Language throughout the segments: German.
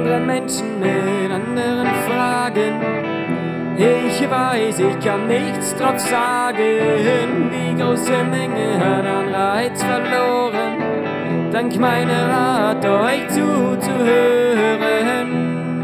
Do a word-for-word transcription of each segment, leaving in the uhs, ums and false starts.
andere Menschen mit anderen Fragen. Ich weiß, ich kann nichts drauf sagen. Die große Menge hat an Reiz verloren, dank meiner Art, euch zuzuhören.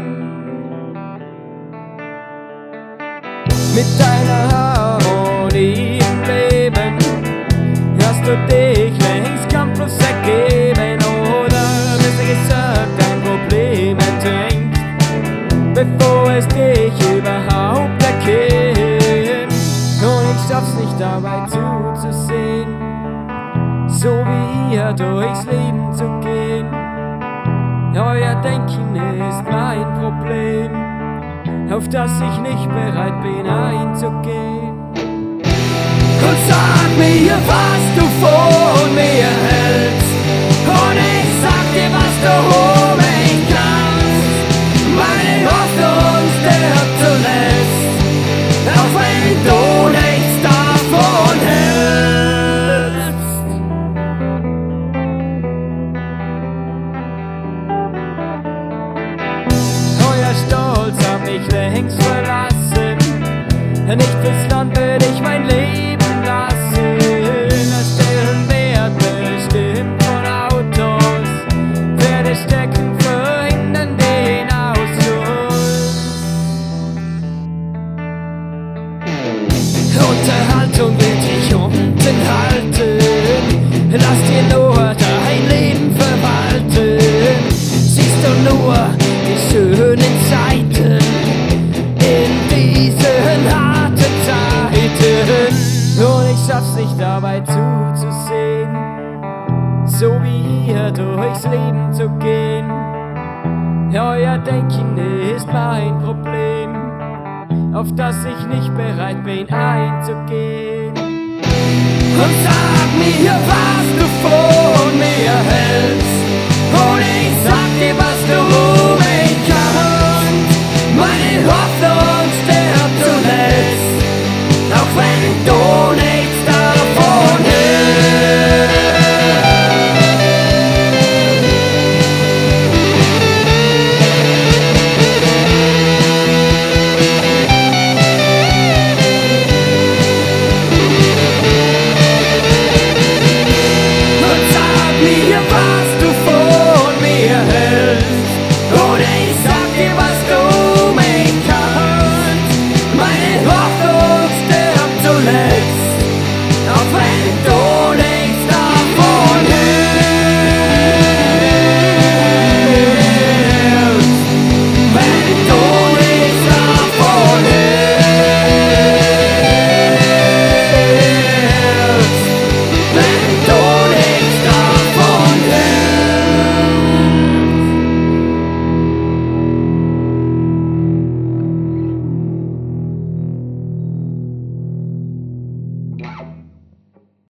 Mit deiner Harmonie im Leben hast du dich längst kampflos ergeben, oder besser gesagt dein Problem ertränkt, bevor es dich überhaupt erkennt. Und ich schaff's nicht dabei zuzusehen, so wie ihr durchs Leben zu gehen. Euer Denken ist mein Problem, auf das ich nicht bereit bin einzugehen. Und sag mir, was du von mir hältst, und ich sag dir, was du um mich kannst. Meine Hoffnung stirbt zuletzt, auch wenn du nichts davon hältst. Euer Stolz hat mich längst verlassen, nicht fürs Land will ich mein Leben lassen. Das Stellenwert bestimmt von Autos, Pferde stecken verhindern den Ausschuss. Unterhaltung wird dich unten halten, lass dir nur dein Leben verwalten. Siehst du nur die schönen Seiten in diesen harten Zeiten. Und ich schaff's nicht dabei zuzusehen, so wie ihr durchs Leben zu gehen. Euer Denken ist mein Problem, auf das ich nicht bereit bin einzugehen. Und sag mir, was du von mir hältst, und ich sag dir, was du